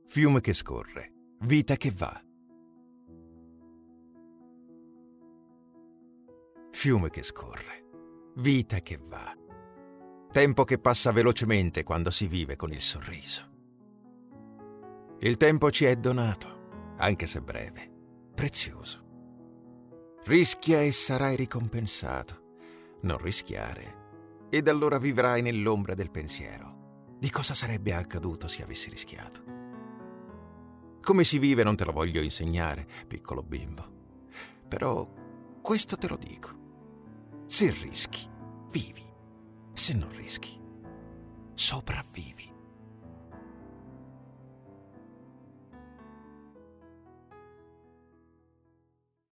Fiume che scorre, vita che va. Fiume che scorre, vita che va. Tempo che passa velocemente quando si vive con il sorriso. Il tempo ci è donato, anche se breve, prezioso. Rischia e sarai ricompensato. Non rischiare, ed allora vivrai nell'ombra del pensiero di cosa sarebbe accaduto se avessi rischiato. Come si vive non te lo voglio insegnare, piccolo bimbo. Però questo te lo dico. Se rischi, vivi. Se non rischi, sopravvivi.